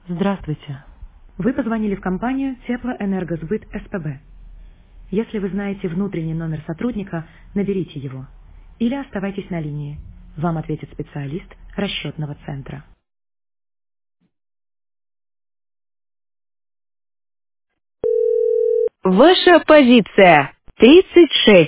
Здравствуйте. Вы позвонили в компанию Теплоэнергосбыт СПБ. Если вы знаете внутренний номер сотрудника, наберите его. Или оставайтесь на линии. Вам ответит специалист расчетного центра. Ваша позиция 36.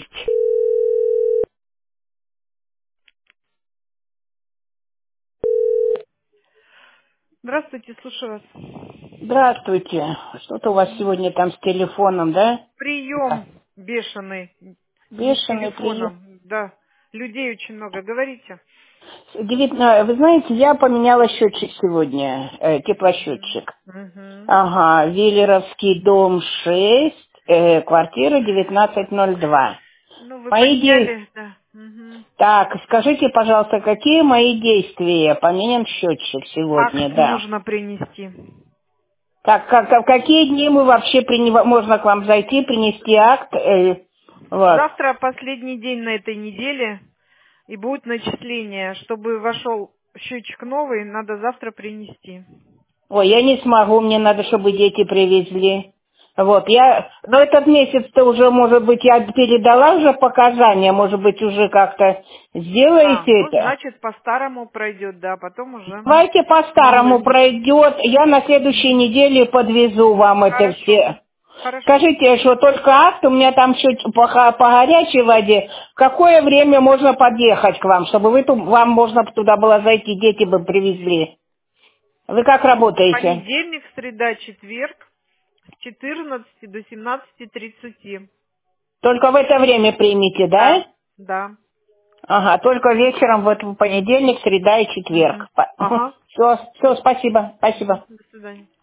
Здравствуйте, слушаю вас. Здравствуйте. Что-то у вас сегодня там с телефоном, да? Прием бешеный, не с Бешеный прием. телефоном, да. Людей очень много, говорите. Вы знаете, я поменяла счетчик сегодня, теплосчетчик. Мгм. Ага, Виллеровский дом 6, квартира 1902. Ну, вы Мои поменяли, да. Мгм. Так, скажите, пожалуйста, какие мои действия? Поменян счетчик сегодня, Акт да. нужно принести. Так, в какие дни мы вообще можно к вам зайти, принести акт? Вот. Завтра последний день на этой неделе, и будет начисление. Чтобы вошел счетчик новый, надо завтра принести. Ой, я не смогу, мне надо, чтобы дети привезли. Вот, но этот месяц-то уже, может быть, я передала уже показания, может быть, уже как-то сделаете Ну, это? значит, по-старому пройдет, да, потом уже Давайте по-старому новый. пройдет, я на следующей неделе подвезу вам это Хорошо. все. Хорошо. Скажите, что только акт, у меня там чуть по горячей воде, в какое время можно подъехать к вам, чтобы вам можно туда было зайти, дети бы привезли? Вы как работаете? Понедельник, среда, четверг с 14 до 17:30. Только в это время примите, да? Да, да. Ага, только вечером в этот понедельник, среда и четверг. Мгм. Ага. Все, спасибо, спасибо. До свидания.